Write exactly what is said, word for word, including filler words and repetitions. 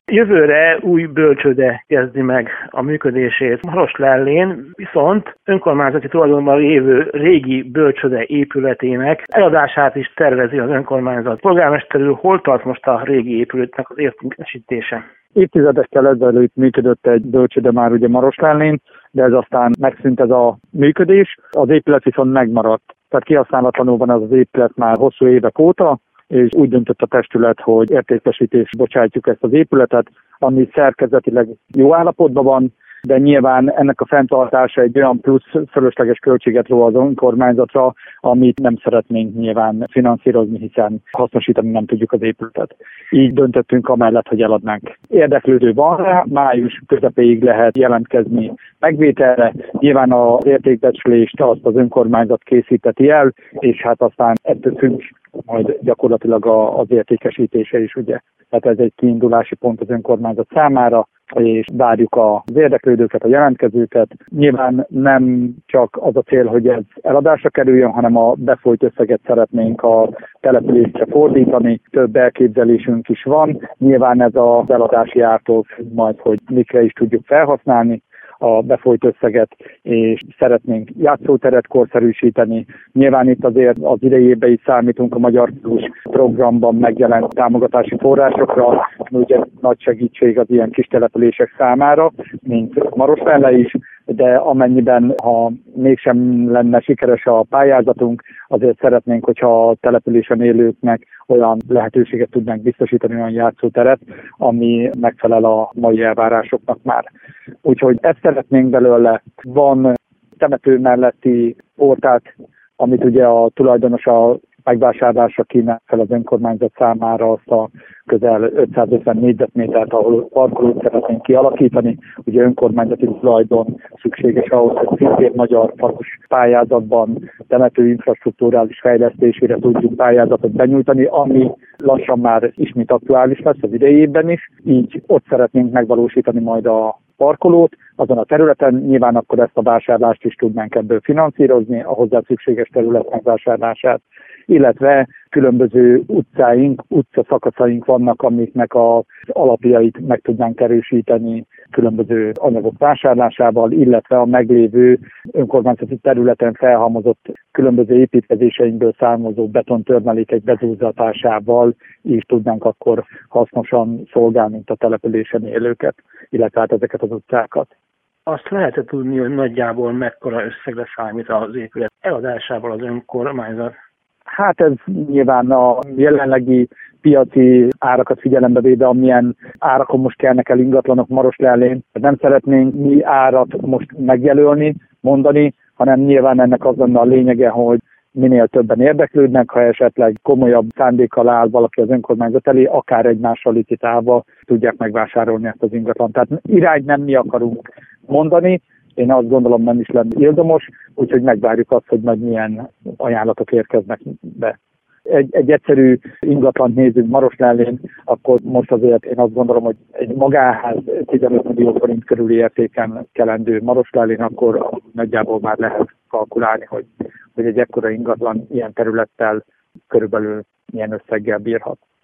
Jövőre új bölcsőde kezdi meg a működését Maroslellén, viszont önkormányzati tulajdonban lévő régi bölcsőde épületének eladását is tervezi az önkormányzat. Polgármester úr, hol tart most a régi épületnek az értékesítése? Évtizedekkel ezelőtt működött egy bölcsőde már ugye Maroslellén, de ez aztán megszűnt ez a működés, az épület viszont megmaradt. Tehát kihasználatlanul van az az épület már hosszú évek óta, és úgy döntött a testület, hogy értékesítésre bocsátjuk ezt az épületet, ami szerkezetileg jó állapotban van, de nyilván ennek a fenntartása egy olyan plusz fölösleges költséget ró az önkormányzatra, amit nem szeretnénk nyilván finanszírozni, hiszen hasznosítani nem tudjuk az épületet. Így döntöttünk amellett, hogy eladnánk. Érdeklődő van rá, május közepéig lehet jelentkezni megvételre. Nyilván az értékbecslést azt az önkormányzat készíteti el, és hát aztán ettől függ majd gyakorlatilag az értékesítése is, ugye. Tehát ez egy kiindulási pont az önkormányzat számára, és várjuk az érdeklődőket, a jelentkezőket. Nyilván nem csak az a cél, hogy ez eladásra kerüljön, hanem a befolyt összeget szeretnénk a településre fordítani. Több elképzelésünk is van. Nyilván ez az eladási ártól függ majd, hogy mikre is tudjuk felhasználni a befolyt összeget, és szeretnénk játszóteret korszerűsíteni. Nyilván itt azért az idejében is számítunk a Magyar Kultúrás Programban megjelent támogatási forrásokra, ugye nagy segítség az ilyen kis települések számára, mint Maroslelle is, de amennyiben, ha mégsem lenne sikeres a pályázatunk, azért szeretnénk, hogyha a településen élőknek olyan lehetőséget tudnánk biztosítani, olyan játszóteret, ami megfelel a mai elvárásoknak már. Úgyhogy ezt szeretnénk belőle. Van temető melletti portát, amit ugye a tulajdonos a megvásárlásra kínál fel az önkormányzat számára azt a közel ötszázötven négyzetmétert, ahol parkolót szeretnénk kialakítani. Ugye önkormányzati tulajdon szükséges ahhoz, hogy szintén magyar parkos pályázatban temető infrastruktúrális fejlesztésére tudjunk pályázatot benyújtani, ami lassan már ismét aktuális lesz az idejében is. Így ott szeretnénk megvalósítani majd a parkolót azon a területen, nyilván akkor ezt a vásárlást is tudnánk ebből finanszírozni, a hozzá szükséges terület megvásárlását, illetve különböző utcáink, utcaszakaszaink vannak, amiknek az alapjait meg tudnánk erősíteni különböző anyagok vásárlásával, illetve a meglévő önkormányzati területen felhalmozott különböző építkezéseinkből származó betontörmelékek bezúzatásával is tudnánk akkor hasznosan szolgálni a településen élőket, illetve hát ezeket az utcákat. Azt lehet tudni, hogy nagyjából mekkora összegre számít az épület eladásával az önkormányzat? Hát ez nyilván a jelenlegi piaci árakat figyelembe véve, amilyen árakon most kelnek el ingatlanok Maroslellén. Nem szeretnénk mi árat most megjelölni, mondani, hanem nyilván ennek az lenne a lényege, hogy minél többen érdeklődnek, ha esetleg komolyabb szándékkal áll valaki az önkormányzat elé, akár egymással licitálva tudják megvásárolni ezt az ingatlant. Tehát irány nem mi akarunk mondani, én azt gondolom nem is lenne érdemos, úgyhogy megvárjuk azt, hogy majd milyen ajánlatok érkeznek be. Egy, egy egyszerű ingatlant nézünk Maroslellén, akkor most azért én azt gondolom, hogy egy magánház tizenöt millió forint körüli értéken kelendő Maroslellén, akkor nagyjából már lehet kalkulálni, hogy, hogy egy ekkora ingatlan ilyen területtel körülbelül milyen összeggel bírhat.